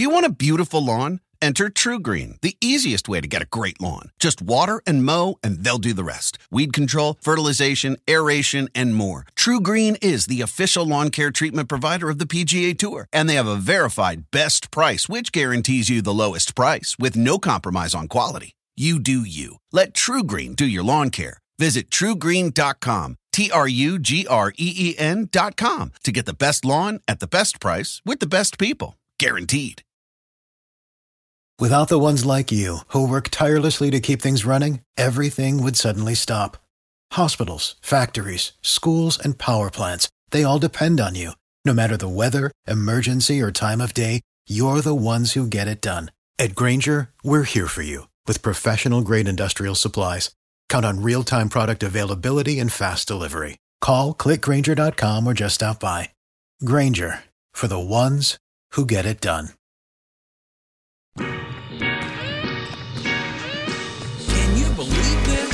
Do you want a beautiful lawn? Enter TruGreen, the easiest way to get a great lawn. Just water and mow, and they'll do the rest. Weed control, fertilization, aeration, and more. TruGreen is the official lawn care treatment provider of the PGA Tour, and they have a verified best price, which guarantees you the lowest price with no compromise on quality. You do you. Let TruGreen do your lawn care. Visit TruGreen.com, TruGreen.com, to get the best lawn at the best price with the best people. Guaranteed. Without the ones like you, who work tirelessly to keep things running, everything would suddenly stop. Hospitals, factories, schools, and power plants, they all depend on you. No matter the weather, emergency, or time of day, you're the ones who get it done. At Grainger, we're here for you with professional-grade industrial supplies. Count on real-time product availability and fast delivery. Call, click Grainger.com, or just stop by. Grainger, for the ones who get it done. Can you believe this?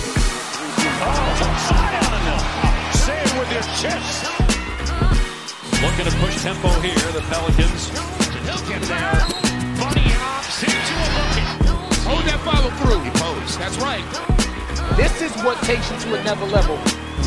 Oh, say it with your chest. Looking to push tempo here, the Pelicans. He'll get there. Bunny hops into a bucket. Hold that follow through. He posed. That's right. This is what takes you to another level.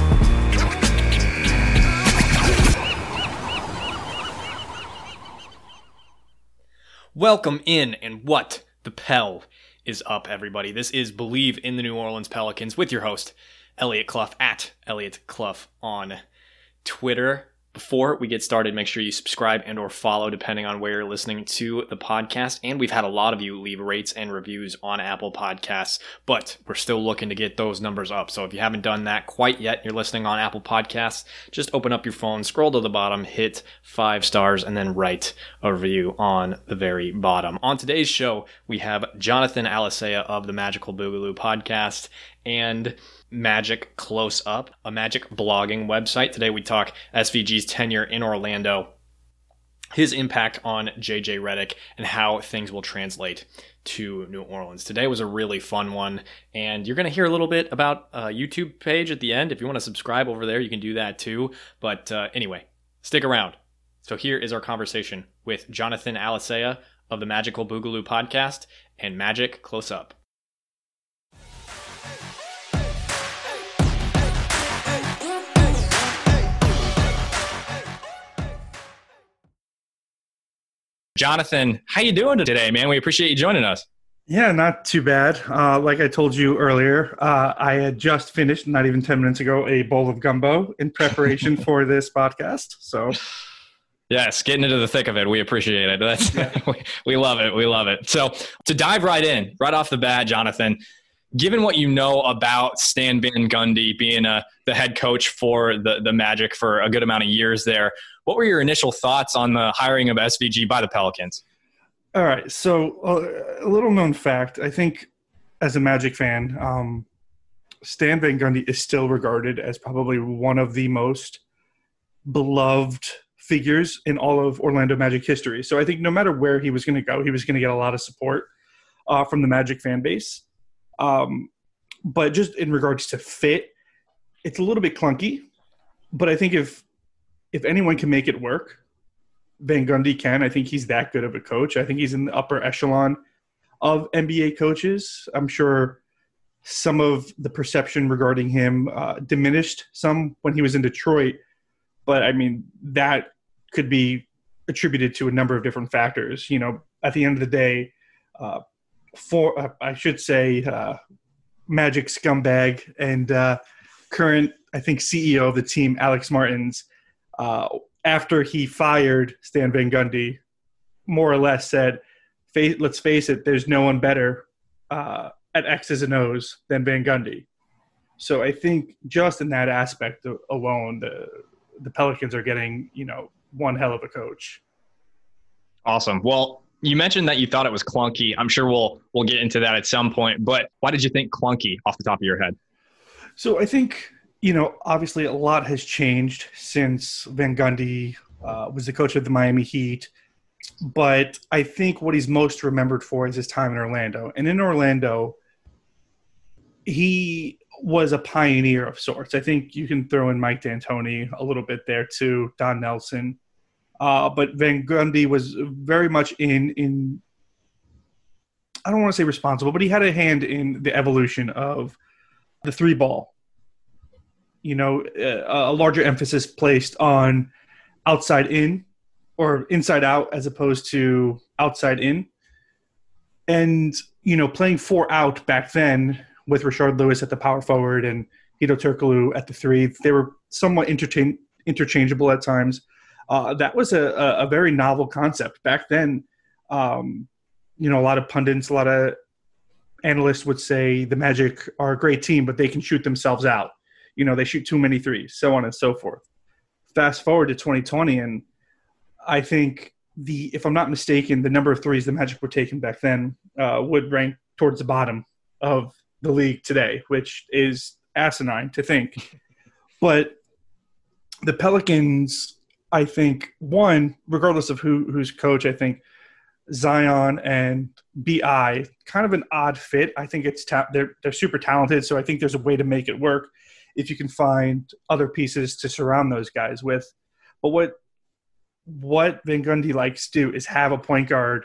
Welcome in, and what the Pell is up, everybody. This is Believe in the New Orleans Pelicans with your host, Elliot Clough, at Elliot Clough on Twitter. Before we get started, make sure you subscribe and or follow depending on where you're listening to the podcast. And we've had a lot of you leave rates and reviews on Apple Podcasts, but we're still looking to get those numbers up. So if you haven't done that quite yet, you're listening on Apple Podcasts, just open up your phone, scroll to the bottom, hit 5 stars, and then write a review on the very bottom. On today's show, we have Jonathan Alicea of the Magical Boogaloo podcast and Magic Close Up, a Magic blogging website. Today we talk SVG's tenure in Orlando, his impact on JJ Redick, and how things will translate to New Orleans. Today was a really fun one, and you're going to hear a little bit about a YouTube page at the end. If you want to subscribe over there, you can do that too. But anyway, stick around. So here is our conversation with Jonathan Alicea of the Magical Boogaloo podcast and Magic Close Up. Jonathan, how you doing today, man? We appreciate you joining us. Yeah, not too bad. Like I told you earlier, I had just finished, not even 10 minutes ago, a bowl of gumbo in preparation for this podcast. So, yes, getting into the thick of it. We appreciate it. We love it. We love it. So to dive right in, right off the bat, Jonathan, given what you know about Stan Van Gundy being the head coach for the Magic for a good amount of years there, what were your initial thoughts on the hiring of SVG by the Pelicans? All right. So a little known fact, I think as a Magic fan, Stan Van Gundy is still regarded as probably one of the most beloved figures in all of Orlando Magic history. So I think no matter where he was going to go, he was going to get a lot of support from the Magic fan base. But just in regards to fit, it's a little bit clunky. But I think if anyone can make it work, Van Gundy can. I think he's that good of a coach. I think he's in the upper echelon of NBA coaches. I'm sure some of the perception regarding him diminished some when he was in Detroit. But, I mean, that could be attributed to a number of different factors. You know, at the end of the day, Magic scumbag and current, I think, CEO of the team, Alex Martins, after he fired Stan Van Gundy, more or less said, let's face it, there's no one better at X's and O's than Van Gundy. So I think just in that aspect alone, the Pelicans are getting, one hell of a coach. Awesome. Well, you mentioned that you thought it was clunky. I'm sure we'll get into that at some point, but why did you think clunky off the top of your head? So I think, obviously a lot has changed since Van Gundy was the coach of the Miami Heat. But I think what he's most remembered for is his time in Orlando. And in Orlando, he was a pioneer of sorts. I think you can throw in Mike D'Antoni a little bit there too, Don Nelson. But Van Gundy was very much in I don't want to say responsible, but he had a hand in the evolution of the three ball. A larger emphasis placed on outside in or inside out as opposed to outside in. And, playing 4 out back then with Rashard Lewis at the power forward and Hedo Turkoglu at the 3, they were somewhat interchangeable at times. That was a very novel concept. Back then, a lot of pundits, a lot of analysts would say the Magic are a great team, but they can shoot themselves out. They shoot too many threes, so on and so forth. Fast forward to 2020, and I think if I'm not mistaken, the number of threes the Magic were taking back then would rank towards the bottom of the league today, which is asinine to think. But the Pelicans, I think, one, regardless of who's coach, I think Zion and BI, kind of an odd fit. I think they're super talented, so I think there's a way to make it work if you can find other pieces to surround those guys with. But what Van Gundy likes to do is have a point guard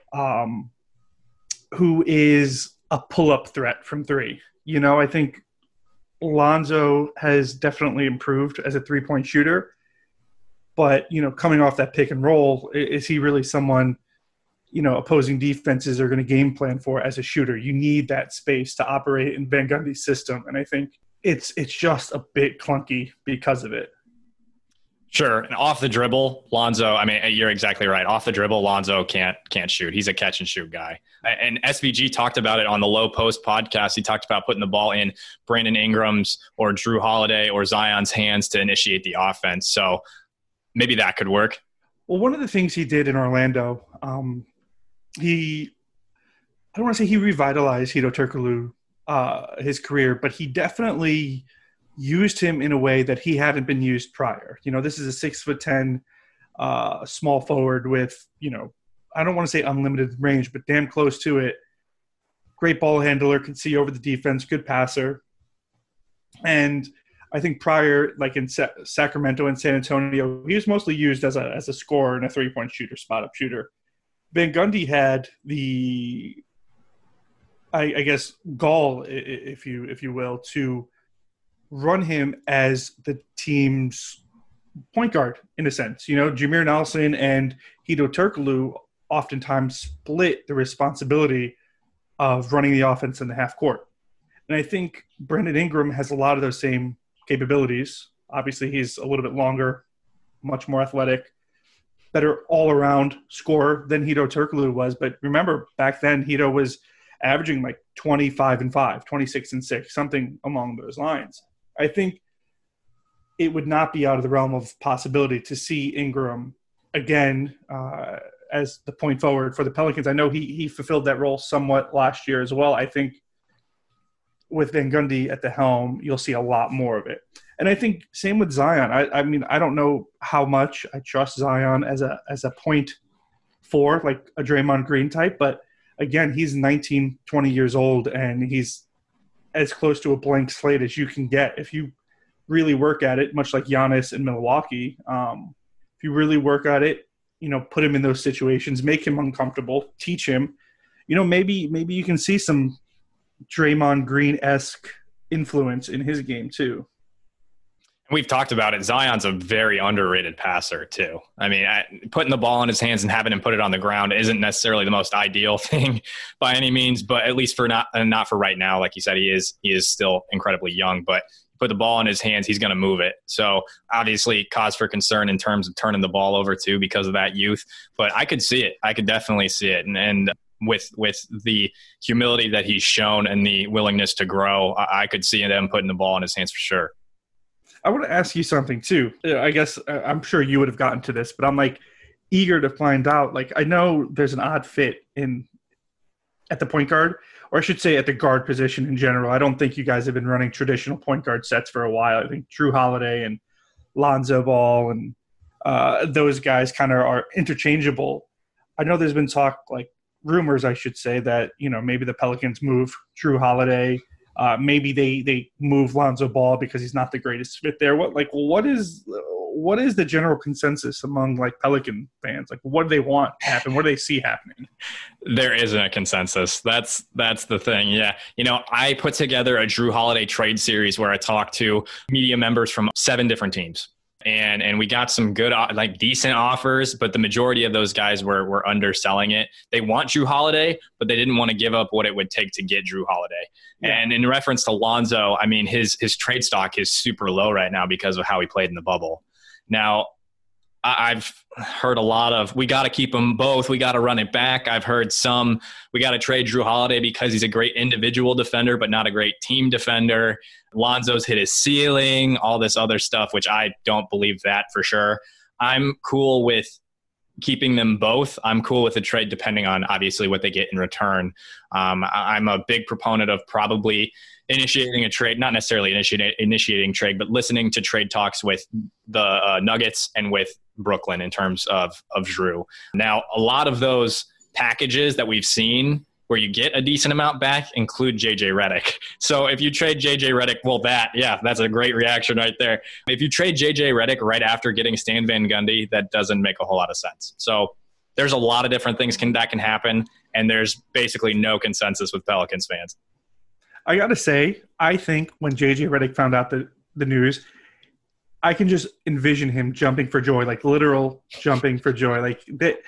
who is a pull-up threat from 3. I think Lonzo has definitely improved as a three-point shooter. But, coming off that pick and roll, is he really someone, opposing defenses are going to game plan for as a shooter? You need that space to operate in Van Gundy's system. And I think it's just a bit clunky because of it. Sure. And off the dribble, Lonzo, you're exactly right. Off the dribble, Lonzo can't shoot. He's a catch and shoot guy. And SVG talked about it on the Low Post podcast. He talked about putting the ball in Brandon Ingram's or Drew Holiday or Zion's hands to initiate the offense. So maybe that could work. Well, one of the things he did in Orlando, I don't want to say he revitalized Hedo Turkoglu, his career, but he definitely used him in a way that he hadn't been used prior. This is a 6'10", small forward with, I don't want to say unlimited range, but damn close to it. Great ball handler, can see over the defense, good passer. And I think prior, like in Sacramento and San Antonio, he was mostly used as a scorer and a three-point shooter, spot-up shooter. Van Gundy had the, I guess, gall, if you will, to run him as the team's point guard in a sense. Jameer Nelson and Hedo Turkoglu oftentimes split the responsibility of running the offense in the half court. And I think Brandon Ingram has a lot of those same capabilities. Obviously, he's a little bit longer, much more athletic, better all-around scorer than Hedo Turkoglu was. But remember, back then, Hedo was averaging like 25-5, 26-6, something along those lines. I think it would not be out of the realm of possibility to see Ingram again as the point forward for the Pelicans. I know he fulfilled that role somewhat last year as well. I think with Van Gundy at the helm, you'll see a lot more of it. And I think same with Zion. I don't know how much I trust Zion as a point 4, like a Draymond Green type, but again, he's 19, 20 years old, and he's as close to a blank slate as you can get if you really work at it, much like Giannis in Milwaukee. If you really work at it, put him in those situations, make him uncomfortable, teach him, maybe you can see some Draymond Green-esque influence in his game too. We've talked about it. Zion's a very underrated passer too. Putting the ball in his hands and having him put it on the ground isn't necessarily the most ideal thing by any means, but at least for not for right now. Like you said, he is still incredibly young, but put the ball in his hands, he's going to move it. So obviously cause for concern in terms of turning the ball over too because of that youth, but I could see it. I could definitely see it. And with the humility that he's shown and the willingness to grow, I could see him putting the ball in his hands for sure. I want to ask you something too. I guess I'm sure you would have gotten to this, but I'm eager to find out. I know there's an odd fit at the point guard, or I should say at the guard position in general. I don't think you guys have been running traditional point guard sets for a while. I think Drew Holiday and Lonzo Ball and those guys kind of are interchangeable. I know there's been talk, rumors, I should say, that maybe the Pelicans move Drew Holiday. Maybe they move Lonzo Ball because he's not the greatest fit there. What what is the general consensus among like Pelican fans? Like, what do they want to happen? What do they see happening? There isn't a consensus. That's the thing. Yeah. I put together a Jrue Holiday trade series where I talked to media members from 7 different teams. And we got some good, like decent offers, but the majority of those guys were underselling it. They want Jrue Holiday, but they didn't want to give up what it would take to get Jrue Holiday. Yeah. And in reference to Lonzo, I mean, his trade stock is super low right now because of how he played in the bubble. Now, I've heard a lot of, we got to keep them both. We got to run it back. I've heard some, we got to trade Jrue Holiday because he's a great individual defender, but not a great team defender. Lonzo's hit his ceiling, all this other stuff, which I don't believe that for sure. I'm cool with keeping them both. I'm cool with the trade depending on obviously what they get in return. I'm a big proponent of probably initiating a trade, not necessarily initiating trade, but listening to trade talks with the Nuggets and with Brooklyn in terms of Jrue. Now, a lot of those packages that we've seen where you get a decent amount back include JJ Redick. So if you trade JJ Redick, well, that's a great reaction right there. If you trade JJ Redick right after getting Stan Van Gundy, that doesn't make a whole lot of sense. So there's a lot of different things that can happen, and there's basically no consensus with Pelicans fans. I got to say, I think when JJ Redick found out the news, I can just envision him jumping for joy, like literal jumping for joy. Like that.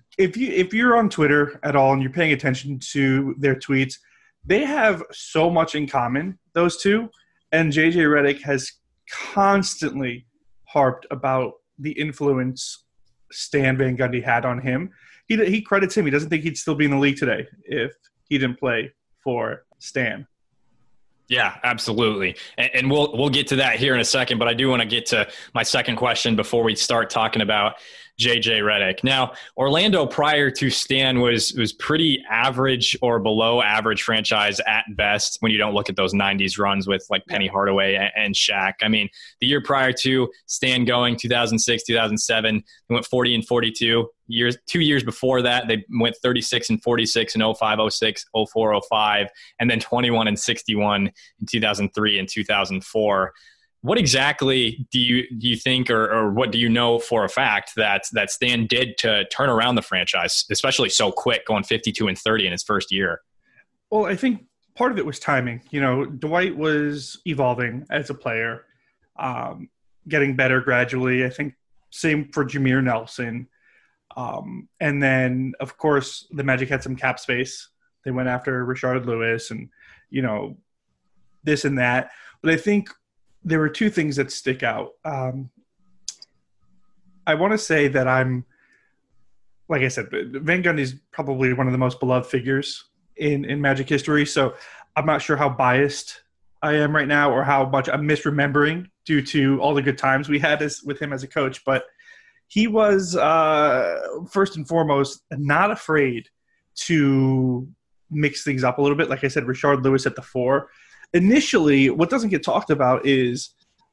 If you're on Twitter at all and you're paying attention to their tweets, they have so much in common, those two. And JJ Redick has constantly harped about the influence Stan Van Gundy had on him. He credits him. He doesn't think he'd still be in the league today if he didn't play for Stan. Yeah, absolutely. And we'll get to that here in a second, but I do want to get to my second question before we start talking about JJ Redick. Now, Orlando prior to Stan was pretty average or below average franchise at best when you don't look at those 90s runs with like Penny Hardaway and Shaq. I mean, the year prior to Stan going, 2006, 2007, they went 40 and 42. 2 years before that, they went 36 and 46 in 05, 06, 04, 05, and then 21 and 61 in 2003 and 2004. What exactly do you think, or what do you know for a fact that Stan did to turn around the franchise, especially so quick, going 52 and 30 in his first year? Well, I think part of it was timing. Dwight was evolving as a player, getting better gradually. I think same for Jameer Nelson. And then, of course, the Magic had some cap space. They went after Rashard Lewis and, this and that. But I think there were two things that stick out. I want to say that like I said, Van Gundy is probably one of the most beloved figures in Magic history. So I'm not sure how biased I am right now or how much I'm misremembering due to all the good times we had with him as a coach. But he was, first and foremost, not afraid to mix things up a little bit. Like I said, Rashard Lewis at the 4. Initially, what doesn't get talked about is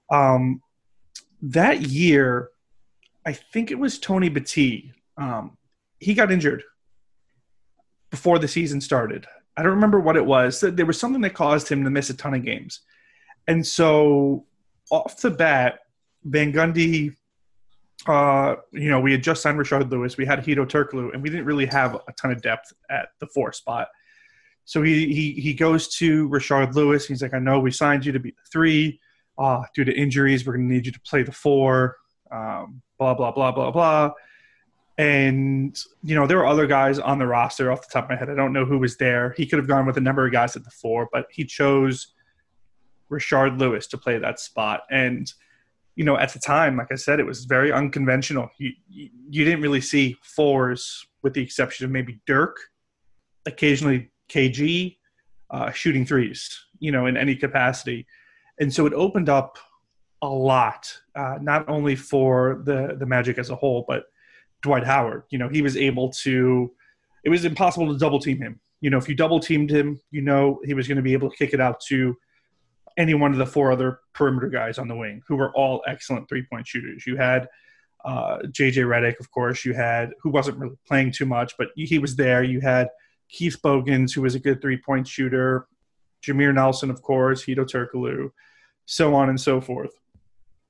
that year, I think it was Tony Battie. He got injured before the season started. I don't remember what it was. There was something that caused him to miss a ton of games. And so off the bat, Van Gundy, we had just signed Rashard Lewis. We had Hedo Turkoglu, and we didn't really have a ton of depth at the 4 spot. So he goes to Rashard Lewis. He's like, I know we signed you to be the 3. Due to injuries, we're going to need you to play the 4. Blah, blah, blah, blah, blah. And, there were other guys on the roster off the top of my head. I don't know who was there. He could have gone with a number of guys at the 4, but he chose Rashard Lewis to play that spot. And, at the time, like I said, it was very unconventional. You didn't really see 4s with the exception of maybe Dirk, occasionally KG, shooting 3s, in any capacity. And so it opened up a lot, not only for the Magic as a whole, but Dwight Howard. He was able to – it was impossible to double-team him. If you double-teamed him, he was going to be able to kick it out to any one of the 4 other perimeter guys on the wing who were all excellent three-point shooters. You had J.J. Redick, of course. You had – who wasn't really playing too much, but he was there. You had Keith Bogans, who was a good three-point shooter. Jameer Nelson, of course. Hedo Turkoglu, so on and so forth.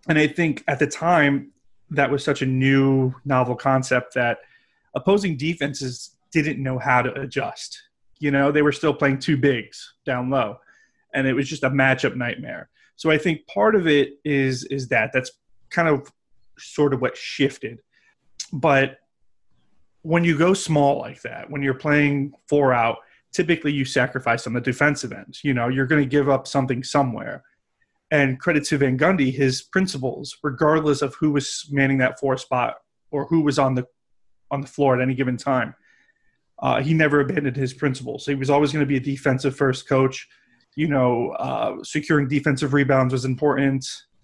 And I think at the time that was such a new, novel concept that opposing defenses didn't know how to adjust. You know, they were still playing two bigs down low, and it was just a matchup nightmare. So I think part of it is that's kind of sort of what shifted. But when you go small like that, when you're playing 4 out, typically you sacrifice on the defensive end. You know, you're going to give up something somewhere. And credit to Van Gundy, his principles, regardless of who was manning that 4 spot or who was on the floor at any given time, he never abandoned his principles. He was always going to be a defensive first coach. You know, securing defensive rebounds was important.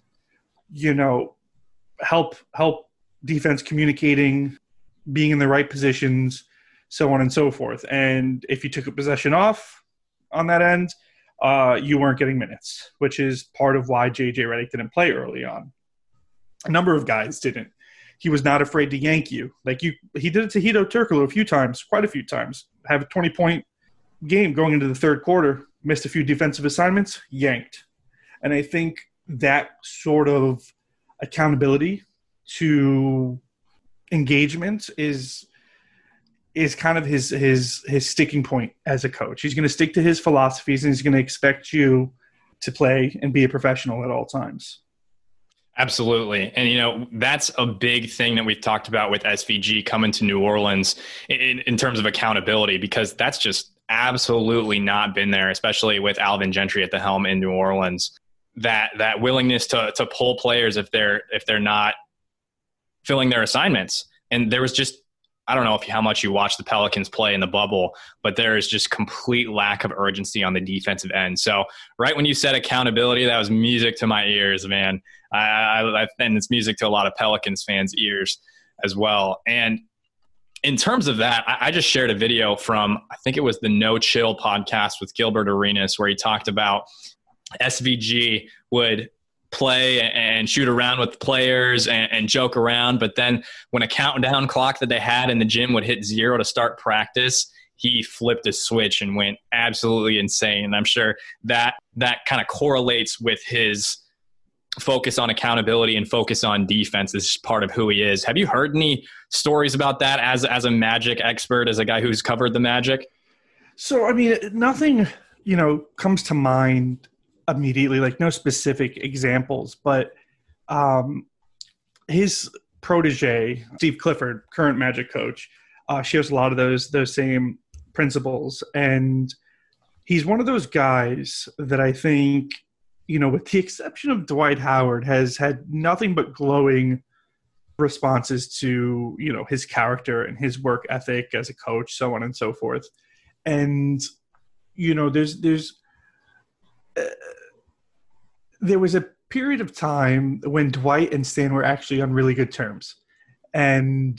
You know, help defense communicating, being in the right positions, so on and so forth. And if you took a possession off on that end, you weren't getting minutes, which is part of why J.J. Redick didn't play early on. A number of guys didn't. He was not afraid to yank you. He did it to Hedo Turkoglu quite a few times. Have a 20-point game going into the third quarter, missed a few defensive assignments, yanked. And I think that sort of accountability to engagement is kind of his sticking point as a coach. He's going to stick to his philosophies, and he's going to expect you to play and be a professional at all times. Absolutely. And, you know, that's a big thing that we've talked about with SVG coming to New Orleans in terms of accountability, because that's just absolutely not been there, especially with Alvin Gentry at the helm in New Orleans. That willingness to pull players if they're not filling their assignments. And there was just, I don't know how much you watch the Pelicans play in the bubble, but there is just complete lack of urgency on the defensive end. So right when you said accountability, that was music to my ears, man. And it's music to a lot of Pelicans fans' ears as well. And in terms of that, I just shared a video from, I think it was the No Chill podcast with Gilbert Arenas, where he talked about SVG would play and shoot around with players and joke around. But then when a countdown clock that they had in the gym would hit 0 to start practice, he flipped a switch and went absolutely insane. And I'm sure that kind of correlates with his focus on accountability and focus on defense is part of who he is. Have you heard any stories about that as a Magic expert, as a guy who's covered the Magic? So, I mean, nothing, comes to mind immediately, like no specific examples, but his protege, Steve Clifford, current Magic coach, shares a lot of those same principles. And he's one of those guys that I think, with the exception of Dwight Howard, has had nothing but glowing responses to, his character and his work ethic as a coach, so on and so forth. And, there was a period of time when Dwight and Stan were actually on really good terms. And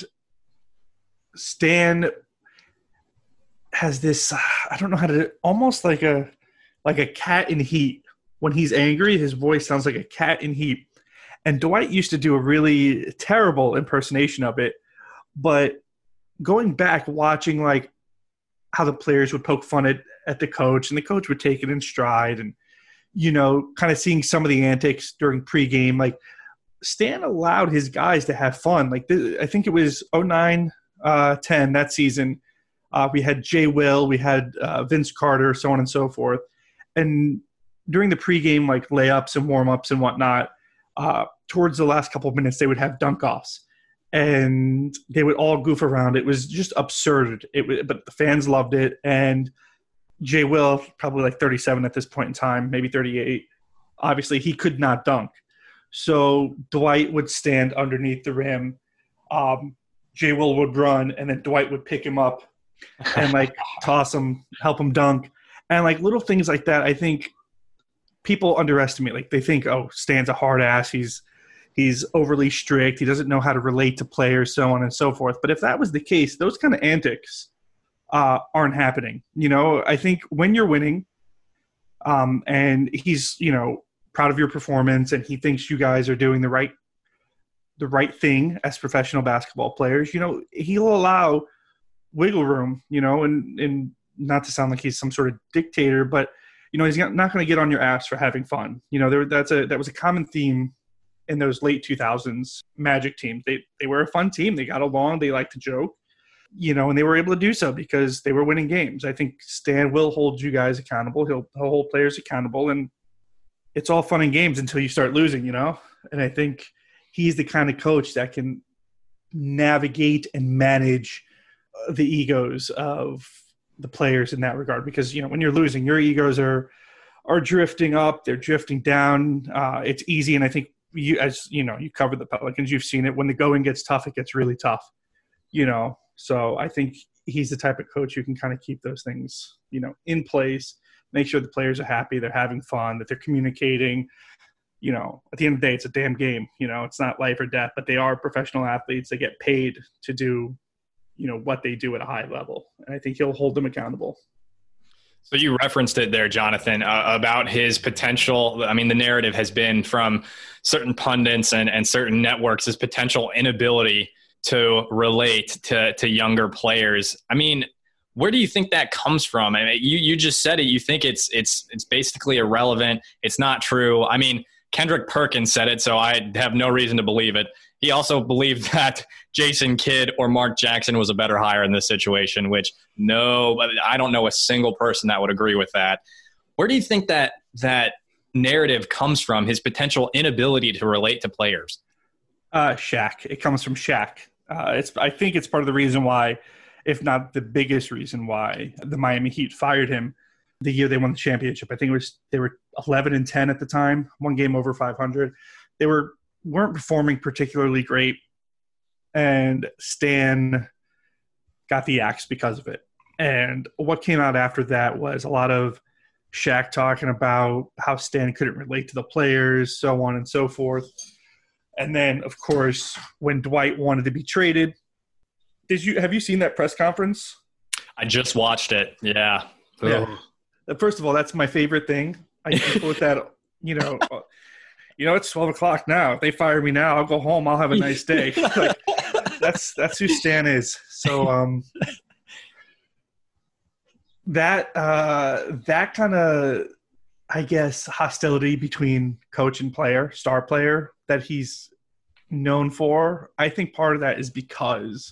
Stan has this, I don't know how to, almost like a cat in heat. When he's angry, his voice sounds like a cat in heat. And Dwight used to do a really terrible impersonation of it. But going back, watching like how the players would poke fun at the coach, and the coach would take it in stride, and kind of seeing some of the antics during pregame, like Stan allowed his guys to have fun. Like I think it was 09-10 that season. We had Jay Will, we had Vince Carter, so on and so forth. And during the pregame, like layups and warm-ups and whatnot, towards the last couple of minutes, they would have dunk-offs. And they would all goof around. It was just absurd. But the fans loved it. And Jay Will, probably like 37 at this point in time, maybe 38. Obviously, he could not dunk. So Dwight would stand underneath the rim. Jay Will would run, and then Dwight would pick him up and like toss him, help him dunk. And like little things like that, I think people underestimate. Like they think, oh, Stan's a hard ass. He's overly strict. He doesn't know how to relate to players, so on and so forth. But if that was the case, those kind of antics aren't happening. I think when you're winning, and he's, proud of your performance, and he thinks you guys are doing the right thing as professional basketball players, he'll allow wiggle room, and not to sound like he's some sort of dictator, but he's not going to get on your ass for having fun. That was a common theme in those late 2000s Magic teams. They were a fun team. They got along. They liked to joke, and they were able to do so because they were winning games. I think Stan will hold you guys accountable. He'll hold players accountable, and it's all fun and games until you start losing, And I think he's the kind of coach that can navigate and manage the egos of the players in that regard. Because, when you're losing, your egos are drifting up, they're drifting down. It's easy. And I think you cover the Pelicans, you've seen it. When the going gets tough, it gets really tough, So I think he's the type of coach who can kind of keep those things, in place, make sure the players are happy, they're having fun, that they're communicating. At the end of the day, it's a damn game. It's not life or death, but they are professional athletes. They get paid to do, what they do at a high level. And I think he'll hold them accountable. So you referenced it there, Jonathan, about his potential. I mean, the narrative has been from certain pundits and certain networks, his potential inability to relate to younger players. I mean, where do you think that comes from? I mean, you just said it. You think it's basically irrelevant. It's not true. I mean, Kendrick Perkins said it, so I have no reason to believe it. He also believed that Jason Kidd or Mark Jackson was a better hire in this situation, which I don't know a single person that would agree with that. Where do you think that narrative comes from, his potential inability to relate to players? Shaq. It comes from Shaq. I think it's part of the reason why, if not the biggest reason why, the Miami Heat fired him the year they won the championship. I think they were 11-10 at the time, one game over 500. They weren't performing particularly great, and Stan got the axe because of it. And what came out after that was a lot of Shaq talking about how Stan couldn't relate to the players, so on and so forth. And then, of course, when Dwight wanted to be traded, have you seen that press conference? I just watched it. Yeah. First of all, that's my favorite thing. I can put that, it's 12 o'clock now. If they fire me now, I'll go home. I'll have a nice day. That's who Stan is. So that kind of, I guess, hostility between coach and player, star player, that he's known for, I think part of that is because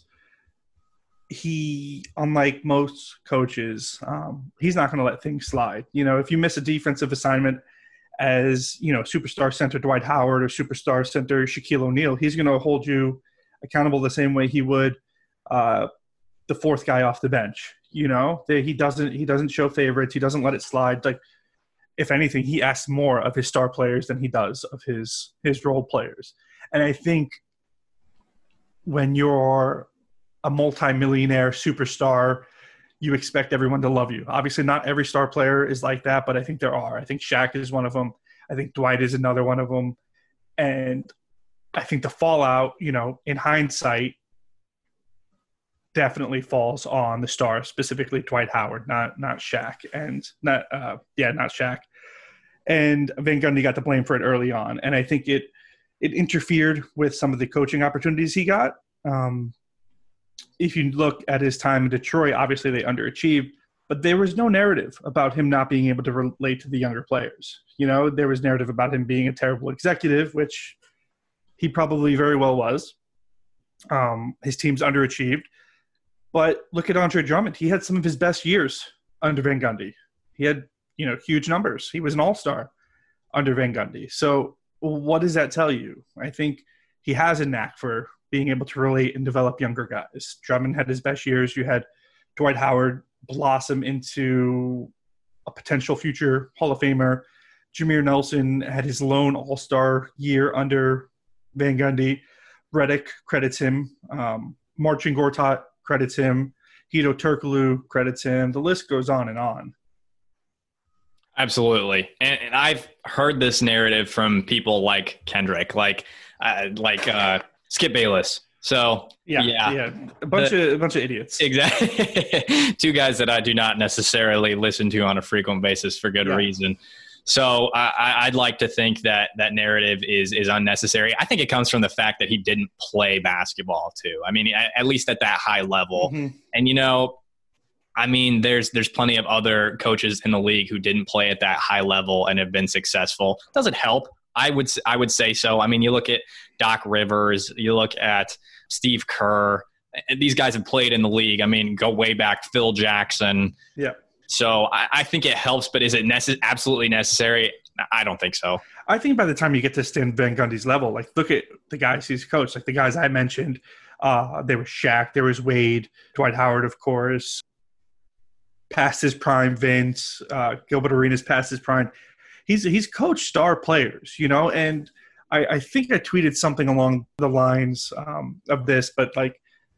he, unlike most coaches, he's not going to let things slide. If you miss a defensive assignment as, superstar center Dwight Howard or superstar center Shaquille O'Neal, he's going to hold you accountable the same way he would the fourth guy off the bench. He doesn't show favorites. He doesn't let it slide. Like, if anything, he asks more of his star players than he does of his role players. And I think when you're a multimillionaire superstar, you expect everyone to love you. Obviously, not every star player is like that, but I think there are. I think Shaq is one of them. I think Dwight is another one of them. And I think the fallout, in hindsight, definitely falls on the star, specifically Dwight Howard, not Shaq, and not Shaq. And Van Gundy got the blame for it early on, and I think it interfered with some of the coaching opportunities he got. If you look at his time in Detroit, obviously they underachieved, but there was no narrative about him not being able to relate to the younger players. There was narrative about him being a terrible executive, which he probably very well was. His team's underachieved. But look at Andre Drummond. He had some of his best years under Van Gundy. He had, huge numbers. He was an all-star under Van Gundy. So what does that tell you? I think he has a knack for being able to relate and develop younger guys. Drummond had his best years. You had Dwight Howard blossom into a potential future Hall of Famer. Jameer Nelson had his lone all-star year under Van Gundy. Redick credits him. Marcin Gortat credits him. Hedo Turkoglu credits him. The list goes on and on. Absolutely. And I've heard this narrative from people like Kendrick, like Skip Bayless. So yeah. A bunch of idiots. Exactly. Two guys that I do not necessarily listen to on a frequent basis for good reason. So I'd like to think that narrative is unnecessary. I think it comes from the fact that he didn't play basketball too. I mean, at least at that high level. Mm-hmm. And there's plenty of other coaches in the league who didn't play at that high level and have been successful. Does it help? I would say so. I mean, you look at Doc Rivers, you look at Steve Kerr. These guys have played in the league. I mean, go way back, Phil Jackson. Yeah. So I think it helps, but is it absolutely necessary? I don't think so. I think by the time you get to Stan Van Gundy's level, like look at the guys he's coached, like the guys I mentioned. There was Shaq, there was Wade, Dwight Howard, of course, past his prime, Vince, Gilbert Arenas past his prime. He's coached star players, you know, and I think I tweeted something along the lines of this, but like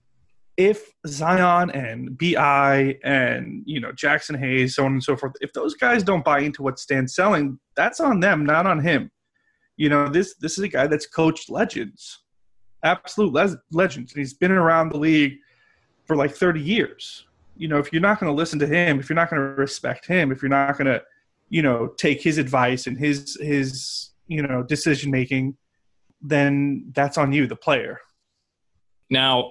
if Zion and B.I. and, you know, Jackson Hayes, so on and so forth, if those guys don't buy into what Stan's selling, that's on them, not on him. You know, this is a guy that's coached legends, absolute legends. And he's been around the league for like 30 years. You know, if you're not going to listen to him, if you're not going to respect him, if you're not going to, you know, take his advice and his you know, decision-making, then that's on you, the player. Now,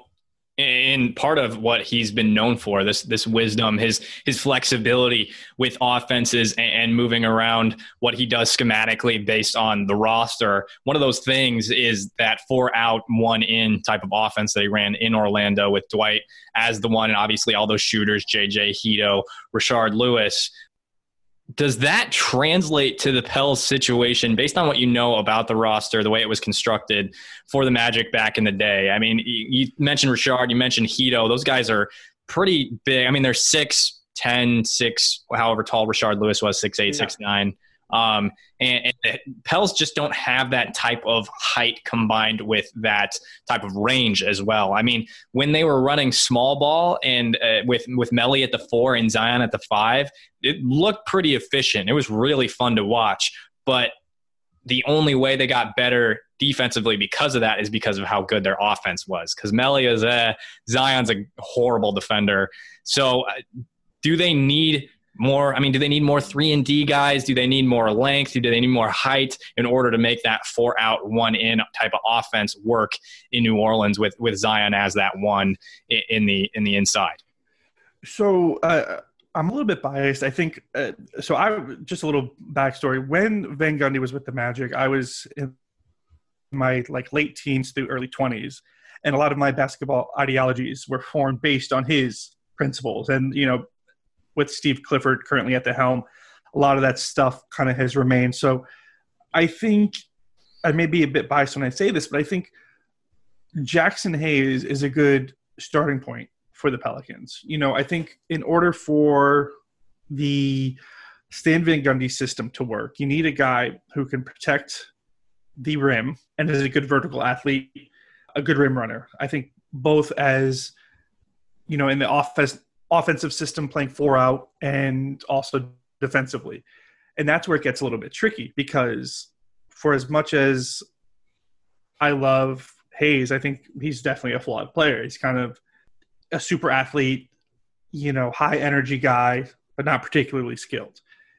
in part of what he's been known for, this wisdom, his flexibility with offenses and moving around what he does schematically based on the roster. One of those things is that 4 out, 1 in type of offense that he ran in Orlando with Dwight as the one, and obviously all those shooters, JJ, Hedo, Rashard Lewis. Does that translate to the Pels situation based on what you know about the roster, the way it was constructed for the Magic back in the day? I mean, you mentioned Rashard, you mentioned Hedo. Those guys are pretty big. I mean, they're 6'10", 6, however tall Rashard Lewis was, 6'8", 6'9". And the Pels just don't have that type of height combined with that type of range as well. I mean, when they were running small ball and with Melli at the 4 and Zion at the 5, it looked pretty efficient. It was really fun to watch. But the only way they got better defensively because of that is because of how good their offense was. Because Melli is Zion's a horrible defender. So do they need more? I mean, do they need more 3-and-D guys? Do they need more length? Do they need more height in order to make that 4 out, 1 in type of offense work in New Orleans with Zion as that one in the inside? So I'm a little bit biased. I think just a little backstory. When Van Gundy was with the Magic, I was in my like late teens through early 20s, and a lot of my basketball ideologies were formed based on his principles. And you know, with Steve Clifford currently at the helm, a lot of that stuff kind of has remained. So I think I may be a bit biased when I say this, but I think Jackson Hayes is a good starting point for the Pelicans. You know, I think in order for the Stan Van Gundy system to work, you need a guy who can protect the rim and is a good vertical athlete, a good rim runner. I think both as, you know, in the offensive system playing 4 out and also defensively. And that's where it gets a little bit tricky, because for as much as I love Hayes, I think he's definitely a flawed player. He's kind of a super athlete, you know, high energy guy, but not particularly skilled.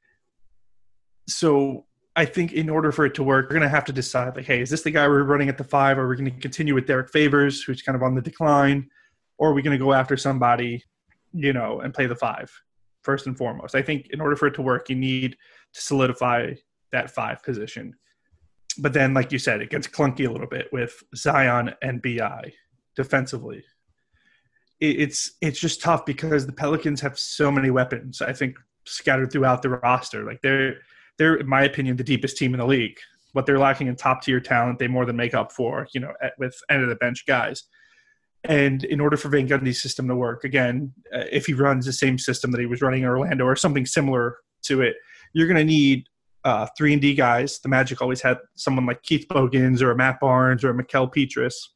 So I think in order for it to work, we're going to have to decide, like, hey, is this the guy we're running at the 5? Or are we going to continue with Derek Favors, who's kind of on the decline? Or are we going to go after somebody, you know, and play the 5 first and foremost? I think in order for it to work, you need to solidify that 5 position. But then, like you said, it gets clunky a little bit with Zion and BI defensively. It's just tough because the Pelicans have so many weapons, I think, scattered throughout the roster. Like they're, in my opinion, the deepest team in the league. What they're lacking in top-tier talent, they more than make up for, you know, with end-of-the-bench guys. And in order for Van Gundy's system to work, again, if he runs the same system that he was running in Orlando or something similar to it, you're going to need 3-and-D guys. The Magic always had someone like Keith Bogans or a Matt Barnes or a Mikal Petrus.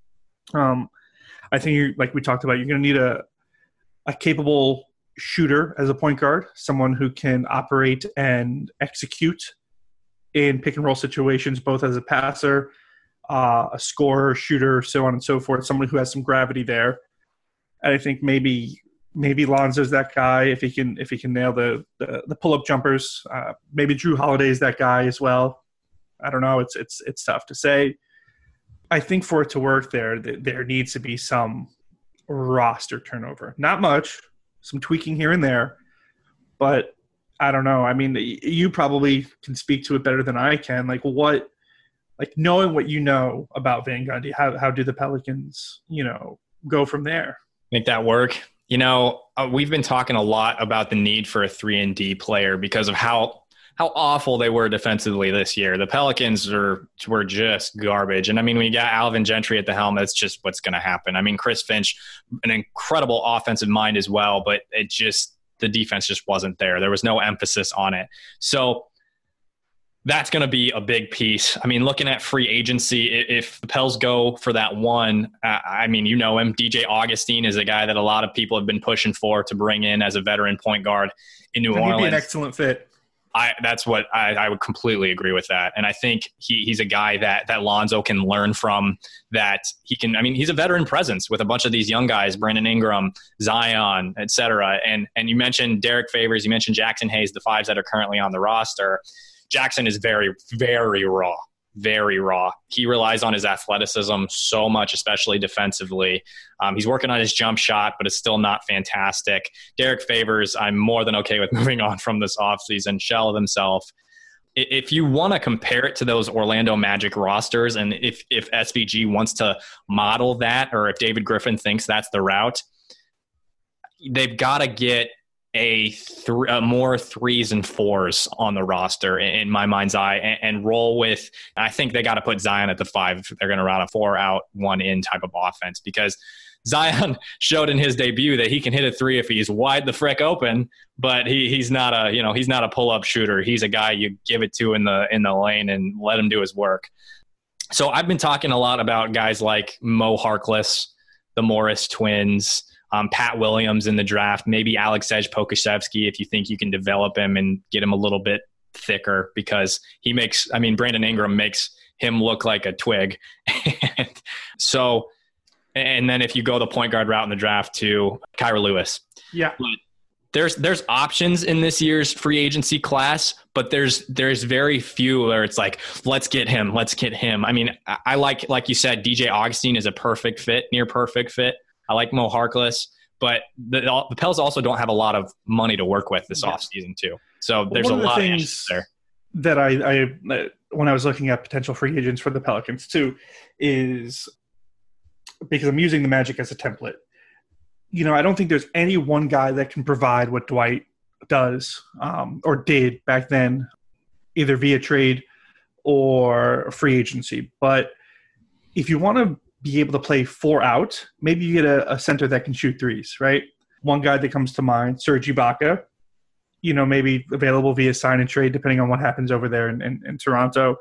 I think, like we talked about, you're going to need a capable shooter as a point guard, someone who can operate and execute in pick-and-roll situations, both as a passer, a scorer, shooter, so on and so forth, someone who has some gravity there. And I think maybe Lonzo's that guy if he can nail the pull-up jumpers. Maybe Drew Holiday's that guy as well. I don't know. It's tough to say. I think for it to work there needs to be some roster turnover. Not much, some tweaking here and there, but I don't know. I mean, you probably can speak to it better than I can. Like knowing what you know about Van Gundy, how do the Pelicans, go from there? Make that work. We've been talking a lot about the need for a 3-and-D player because of how awful they were defensively this year. The Pelicans were just garbage. And I mean, we got Alvin Gentry at the helm. That's just what's going to happen. I mean, Chris Finch, an incredible offensive mind as well, but the defense just wasn't there. There was no emphasis on it. So that's going to be a big piece. I mean, looking at free agency, if the Pels go for that one, I mean, him, DJ Augustine is a guy that a lot of people have been pushing for to bring in as a veteran point guard in New Orleans. He'd be an excellent fit. That's what I would completely agree with that. And I think he's a guy that Lonzo can learn from, that he can, I mean, he's a veteran presence with a bunch of these young guys, Brandon Ingram, Zion, et cetera. And you mentioned Derek Favors, you mentioned Jackson Hayes, the 5s that are currently on the roster. Jackson is very, very raw. Very raw. He relies on his athleticism so much, especially defensively. He's working on his jump shot, but it's still not fantastic. Derek Favors, I'm more than okay with moving on from this offseason. Shell of himself. If you want to compare it to those Orlando Magic rosters, and if SVG wants to model that, or if David Griffin thinks that's the route, they've got to get more 3s and 4s on the roster in my mind's eye, and roll with, I think they got to put Zion at the 5. They're going to run a 4 out, 1 in type of offense, because Zion showed in his debut that he can hit a 3 if he's wide the frick open, but he's not a pull-up shooter. He's a guy you give it to in the lane and let him do his work. So I've been talking a lot about guys like Mo Harkless, the Morris twins, Pat Williams in the draft, maybe Aleksej Pokusevski if you think you can develop him and get him a little bit thicker, because Brandon Ingram makes him look like a twig. And then if you go the point guard route in the draft to Kyra Lewis. Yeah. There's options in this year's free agency class, but there's very few where it's like, let's get him. I mean, I like you said, DJ Augustine is a perfect fit, near perfect fit. I like Mo Harkless, but the Pels also don't have a lot of money to work with this offseason too. So there's a lot of things there. That I when I was looking at potential free agents for the Pelicans too, is because I'm using the Magic as a template. I don't think there's any one guy that can provide what Dwight does or did back then, either via trade or free agency. But if you want to be able to play 4 out, maybe you get a center that can shoot 3s, right? One guy that comes to mind, Serge Ibaka, maybe available via sign and trade, depending on what happens over there in Toronto.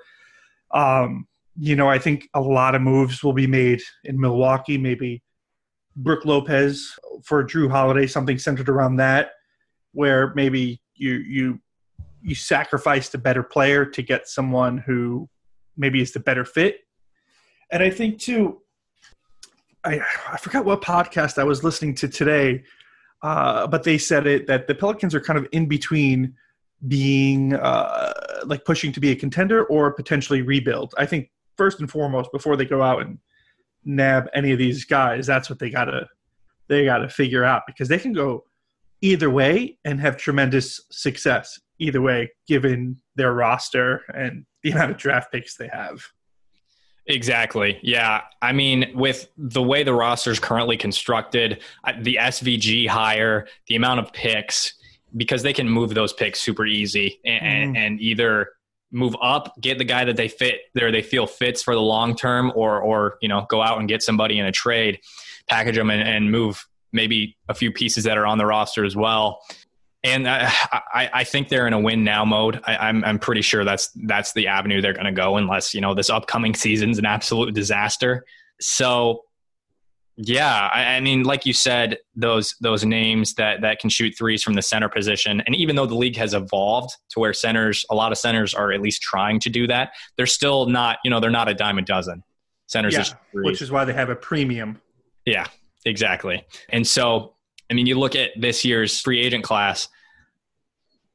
I think a lot of moves will be made in Milwaukee, maybe Brook Lopez for Drew Holiday, something centered around that, where maybe you sacrifice the better player to get someone who maybe is the better fit. And I think too, I forgot what podcast I was listening to today, but they said that the Pelicans are kind of in between being pushing to be a contender or potentially rebuild. I think first and foremost, before they go out and nab any of these guys, that's what they gotta figure out, because they can go either way and have tremendous success either way, given their roster and the amount of draft picks they have. Exactly. Yeah. I mean, with the way the roster is currently constructed, the SVG hire, the amount of picks, because they can move those picks super easy and either move up, get the guy that they feel fits for the long term, or go out and get somebody in a trade, package them and move maybe a few pieces that are on the roster as well. And I think they're in a win now mode. I'm pretty sure that's the avenue they're going to go, unless this upcoming season's an absolute disaster. So, yeah, I mean, like you said, those names that can shoot 3s from the center position, and even though the league has evolved to where a lot of centers are at least trying to do that, they're still not. They're not a dime a dozen. Centers, which is why they have a premium. Yeah, exactly. And so, I mean, you look at this year's free agent class.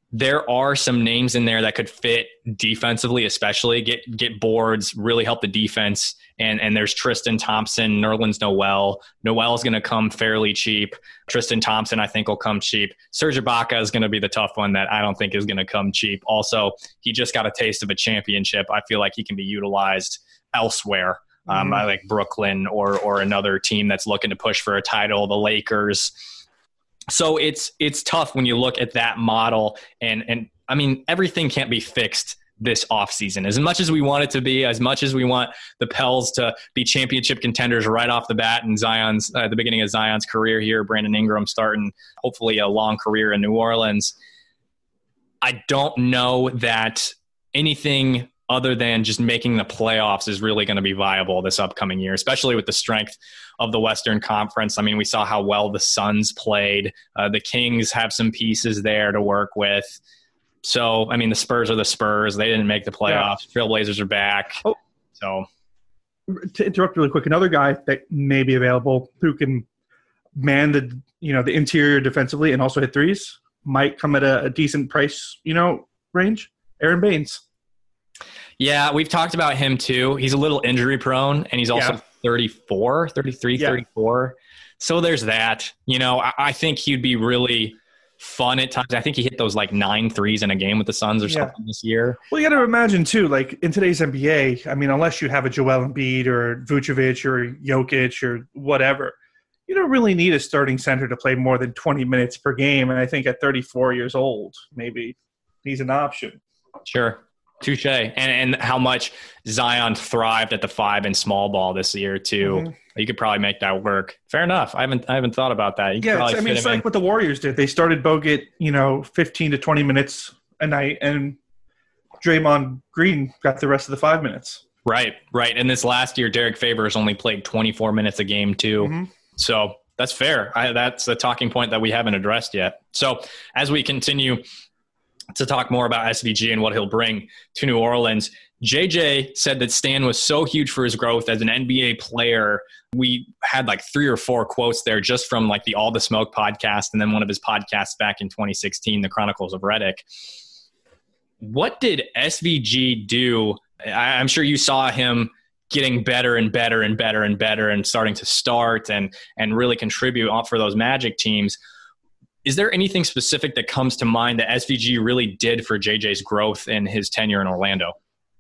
there are some names in there that could fit defensively, especially get boards, really help the defense. And there's Tristan Thompson, Nerlens Noel. Noel's going to come fairly cheap. Tristan Thompson, I think, will come cheap. Serge Ibaka is going to be the tough one that I don't think is going to come cheap. Also, he just got a taste of a championship. I feel like he can be utilized elsewhere. I like Brooklyn or another team that's looking to push for a title, the Lakers. So it's tough when you look at that model. And I mean, everything can't be fixed this offseason. As much as we want it to be, as much as we want the Pels to be championship contenders right off the bat in Zion's the beginning of Zion's career here, Brandon Ingram starting hopefully a long career in New Orleans, I don't know that anything other than just making the playoffs is really going to be viable this upcoming year, especially with the strength of the Western Conference. I mean, we saw how well the Suns played. The Kings have some pieces there to work with. So, I mean, the Spurs are the Spurs. They didn't make the playoffs. Yeah. Trailblazers are back. Oh. So, to interrupt really quick, another guy that may be available who can man the interior defensively and also hit threes might come at a decent price, range. Aaron Baines. Yeah, we've talked about him too. He's a little injury prone, and he's also 34. So there's that. I think he'd be really fun at times. I think he hit those like 9 threes in a game with the Suns or something this year. Well, you got to imagine too, like in today's NBA, I mean, unless you have a Joel Embiid or Vucevic or Jokic or whatever, you don't really need a starting center to play more than 20 minutes per game. And I think at 34 years old, maybe he's an option. Sure. Touche. And how much Zion thrived at the 5 in small ball this year too. Mm-hmm. You could probably make that work. Fair enough. I haven't thought about that. It's like what the Warriors did. They started Bogut, 15 to 20 minutes a night, and Draymond Green got the rest of the 5 minutes. Right. And this last year, Derek Favors only played 24 minutes a game too. Mm-hmm. So that's fair. That's a talking point that we haven't addressed yet. So as we continue to talk more about SVG and what he'll bring to New Orleans, JJ said that Stan was so huge for his growth as an NBA player. We had like 3 or 4 quotes there just from like the All the Smoke podcast and then one of his podcasts back in 2016, The Chronicles of Riddick. What did SVG do? I'm sure you saw him getting better and better and better and better and starting to start and really contribute for those Magic teams. Is there anything specific that comes to mind that SVG really did for JJ's growth in his tenure in Orlando?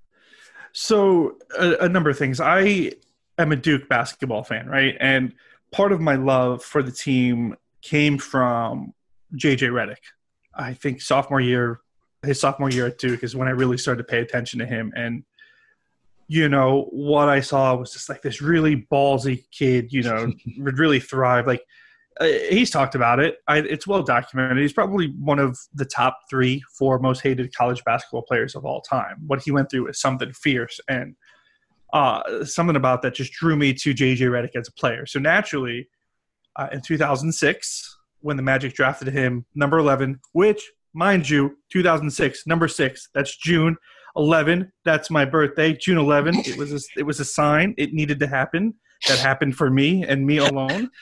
So a number of things. I am a Duke basketball fan, right? And part of my love for the team came from JJ Redick. I think his sophomore year at Duke is when I really started to pay attention to him. And, what I saw was just like this really ballsy kid, would really thrive. Like, he's talked about it. It's well documented. He's probably one of the top 3-4 most hated college basketball players of all time. What he went through is something fierce, and something about that just drew me to JJ Redick as a player. So naturally, in 2006, when the Magic drafted him number 11, which, mind you, 2006, number 6, that's June 11. That's my birthday, June 11. It was a sign. It needed to happen. That happened for me and me alone.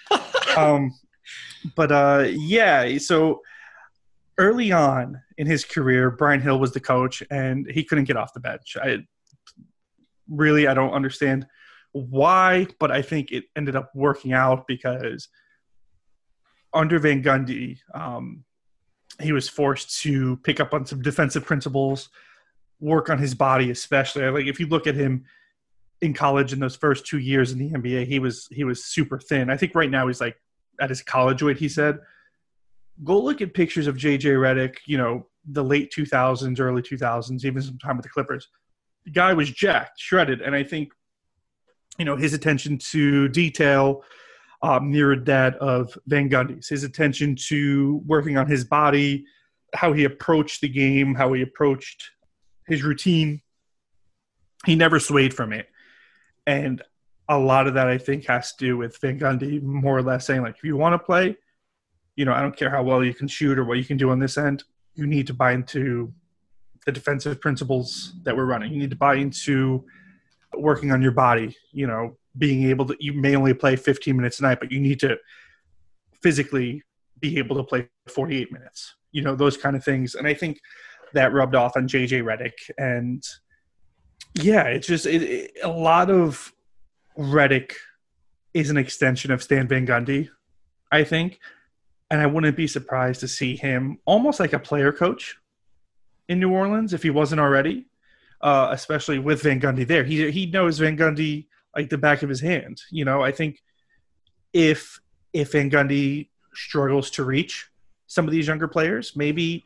So early on in his career, Brian Hill was the coach, and he couldn't get off the bench. I don't understand why, but I think it ended up working out because under Van Gundy, he was forced to pick up on some defensive principles, work on his body especially. Like if you look at him in college in those first 2 years in the NBA, he was super thin. I think right now he's like at his college weight, he said. Go look at pictures of JJ Redick, the late 2000s, early 2000s, even some time with the Clippers. The guy was jacked, shredded. And I think, his attention to detail mirrored that of Van Gundy's. His attention to working on his body, how he approached the game, how he approached his routine. He never swayed from it. And a lot of that, I think, has to do with Van Gundy more or less saying, like, if you want to play, I don't care how well you can shoot or what you can do on this end, you need to buy into the defensive principles that we're running. You need to buy into working on your body, being able to – you may only play 15 minutes a night, but you need to physically be able to play 48 minutes, those kind of things. And I think that rubbed off on JJ Redick. And yeah, it's just a lot of Redick is an extension of Stan Van Gundy, I think. And I wouldn't be surprised to see him almost like a player coach in New Orleans if he wasn't already, especially with Van Gundy there. He knows Van Gundy like the back of his hand. I think if Van Gundy struggles to reach some of these younger players, maybe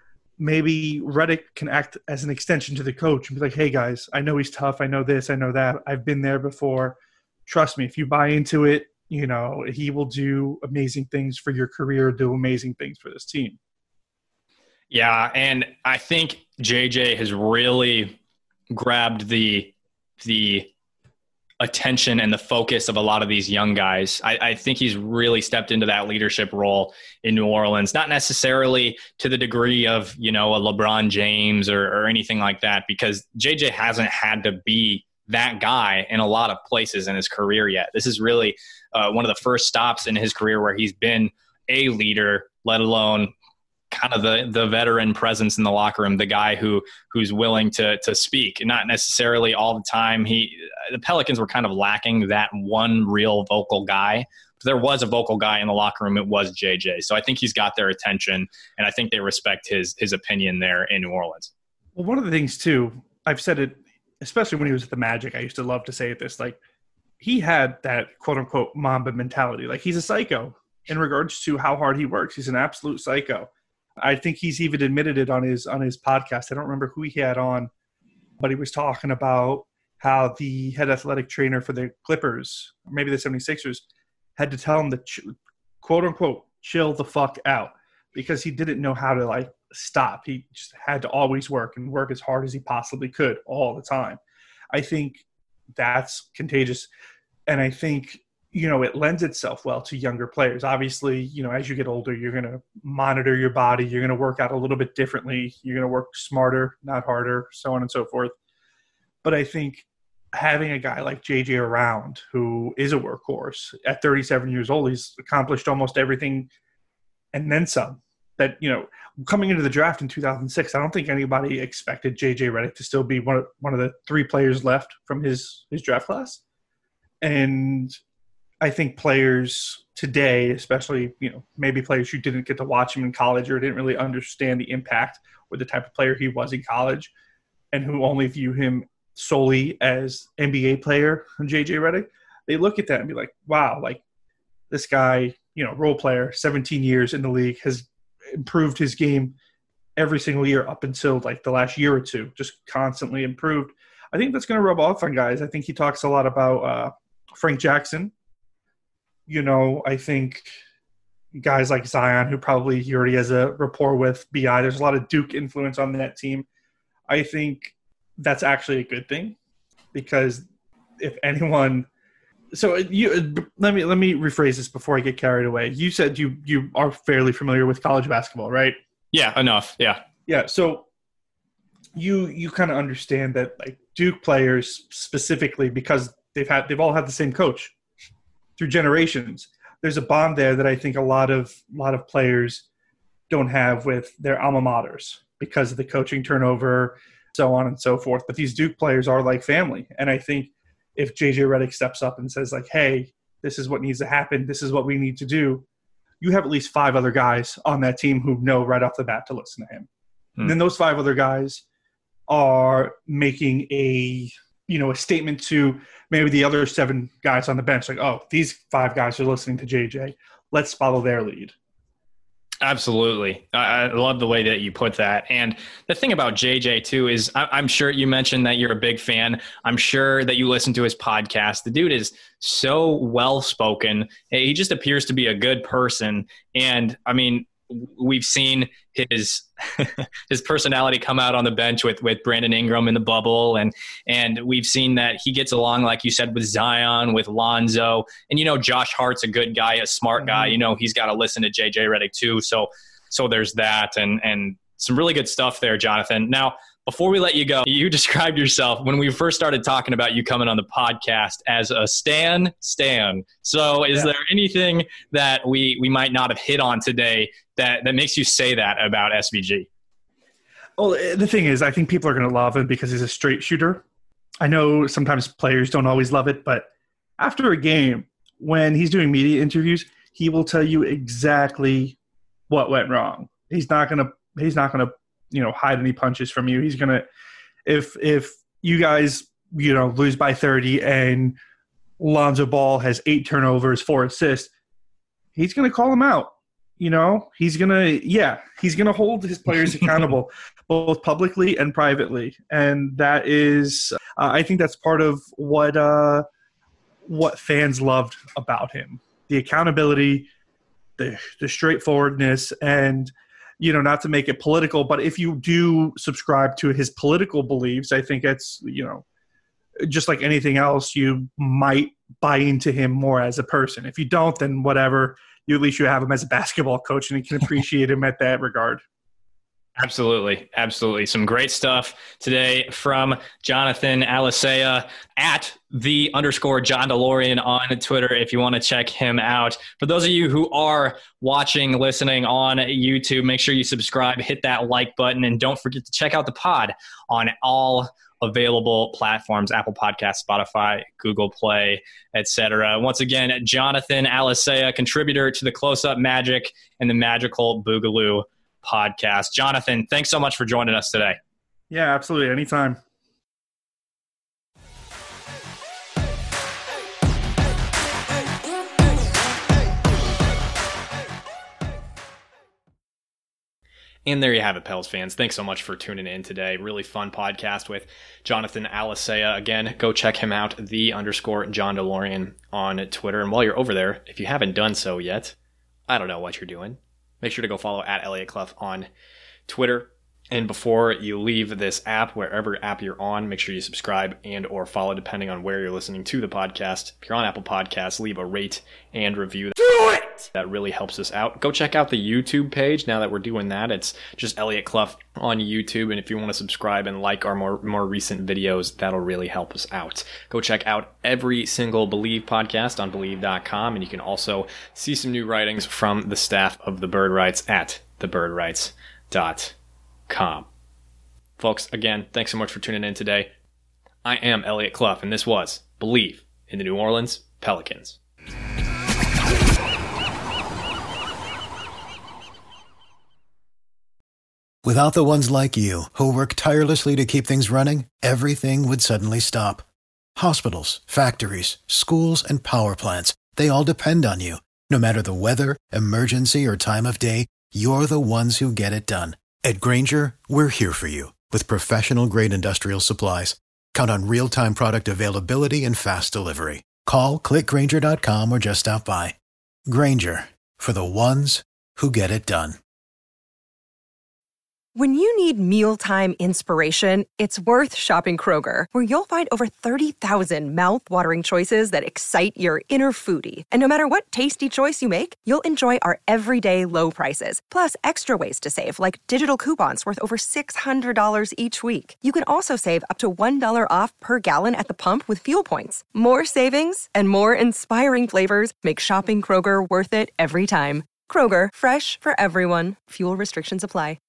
Redick can act as an extension to the coach and be like, hey, guys, I know he's tough. I know this. I know that. I've been there before. Trust me, if you buy into it, he will do amazing things for your career, do amazing things for this team. Yeah, and I think JJ has really grabbed the attention and the focus of a lot of these young guys. I think he's really stepped into that leadership role in New Orleans, not necessarily to the degree of, a LeBron James or anything like that, because JJ hasn't had to be that guy in a lot of places in his career yet. This is really one of the first stops in his career where he's been a leader, let alone kind of the veteran presence in the locker room, the guy who's willing to speak. Not necessarily all the time. The Pelicans were kind of lacking that one real vocal guy. If there was a vocal guy in the locker room, it was JJ. So I think he's got their attention, and I think they respect his opinion there in New Orleans. Well, one of the things too, I've said it, especially when he was at the Magic, I used to love to say this, like he had that quote unquote Mamba mentality. Like he's a psycho in regards to how hard he works. He's an absolute psycho. I think he's even admitted it on his podcast. I don't remember who he had on, but he was talking about how the head athletic trainer for the Clippers, or maybe the 76ers, had to tell him to quote unquote chill the fuck out because he didn't know how to like stop. He just had to always work and work as hard as he possibly could all the time. I think that's contagious. And I think, it lends itself well to younger players. Obviously, as you get older, you're going to monitor your body. You're going to work out a little bit differently. You're going to work smarter, not harder, so on and so forth. But I think having a guy like JJ around who is a workhorse at 37 years old, he's accomplished almost everything and then some. That, coming into the draft in 2006, I don't think anybody expected JJ Redick to still be one of the three players left from his draft class. And I think players today, especially, maybe players who didn't get to watch him in college or didn't really understand the impact or the type of player he was in college and who only view him solely as NBA player, JJ Redick, they look at that and be like, wow, like this guy, role player, 17 years in the league, has improved his game every single year up until like the last year or two, just constantly improved. I think that's going to rub off on guys. I think he talks a lot about Frank Jackson. I think guys like Zion, who probably he already has a rapport with BI. There's a lot of Duke influence on that team. I think that's actually a good thing because if anyone – so let me rephrase this before I get carried away. You said you are fairly familiar with college basketball, right? Yeah, enough. Yeah. Yeah. So you kind of understand that like Duke players specifically, because they've all had the same coach through generations. There's a bond there that I think a lot of players don't have with their alma maters because of the coaching turnover, so on and so forth. But these Duke players are like family. And I think if JJ Redick steps up and says like, hey, this is what needs to happen, this is what we need to do, you have at least 5 other guys on that team who know right off the bat to listen to him. And then those 5 other guys are making a statement to maybe the other 7 guys on the bench. Like, oh, these 5 guys are listening to JJ. Let's follow their lead. Absolutely. I love the way that you put that. And the thing about JJ too is I'm sure you mentioned that you're a big fan. I'm sure that you listen to his podcast. The dude is so well-spoken. He just appears to be a good person. And I mean, we've seen his personality come out on the bench with Brandon Ingram in the bubble. And we've seen that he gets along, like you said, with Zion, with Lonzo. And, Josh Hart's a good guy, a smart guy. He's got to listen to JJ Redick too. So there's that and some really good stuff there, Jonathan. Now, before we let you go, you described yourself when we first started talking about you coming on the podcast as a Stan. So is there anything that we might not have hit on today that makes you say that about SVG? Well, the thing is, I think people are going to love him because he's a straight shooter. I know sometimes players don't always love it, but after a game, when he's doing media interviews, he will tell you exactly what went wrong. He's not going to, hide any punches from you. He's going to, if you guys, lose by 30 and Lonzo Ball has 8 turnovers, 4 assists, he's going to call him out. He's going to hold his players accountable both publicly and privately. And that is, I think that's part of what fans loved about him. The accountability, the straightforwardness, and, not to make it political, but if you do subscribe to his political beliefs, I think it's, just like anything else, you might buy into him more as a person. If you don't, then whatever. At least you have him as a basketball coach, and you can appreciate him at that regard. Absolutely. Some great stuff today from Jonathan Alicea at @John DeLorean on Twitter if you want to check him out. For those of you who are watching, listening on YouTube, make sure you subscribe, hit that like button, and don't forget to check out the pod on all available platforms: Apple Podcasts, Spotify, Google Play, etc. Once again, Jonathan Alicea, contributor to the Close Up Magic and the Magical Boogaloo podcast. Jonathan, thanks so much for joining us today. Yeah, absolutely. Anytime. And there you have it, Pels fans. Thanks so much for tuning in today. Really fun podcast with Jonathan Alicea. Again, go check him out, @John DeLorean on Twitter. And while you're over there, if you haven't done so yet, I don't know what you're doing. Make sure to go follow @ElliotClough on Twitter. And before you leave this app, wherever app you're on, make sure you subscribe and or follow depending on where you're listening to the podcast. If you're on Apple Podcasts, leave a rate and review. Do it! That really helps us out. Go check out the YouTube page now that we're doing that. It's just Elliot Clough on YouTube. And if you want to subscribe and like our more recent videos, that'll really help us out. Go check out every single Believe podcast on Believe.com. And you can also see some new writings from the staff of The Bird Writes at thebirdwrites.com. Folks, again, thanks so much for tuning in today. I am Elliot Clough, and this was Believe in the New Orleans Pelicans. Without the ones like you, who work tirelessly to keep things running, everything would suddenly stop. Hospitals, factories, schools, and power plants, they all depend on you. No matter the weather, emergency, or time of day, you're the ones who get it done. At Grainger, we're here for you with professional-grade industrial supplies. Count on real-time product availability and fast delivery. Call, click Grainger.com, or just stop by. Grainger, for the ones who get it done. When you need mealtime inspiration, it's worth shopping Kroger, where you'll find over 30,000 mouth-watering choices that excite your inner foodie. And no matter what tasty choice you make, you'll enjoy our everyday low prices, plus extra ways to save, like digital coupons worth over $600 each week. You can also save up to $1 off per gallon at the pump with fuel points. More savings and more inspiring flavors make shopping Kroger worth it every time. Kroger, fresh for everyone. Fuel restrictions apply.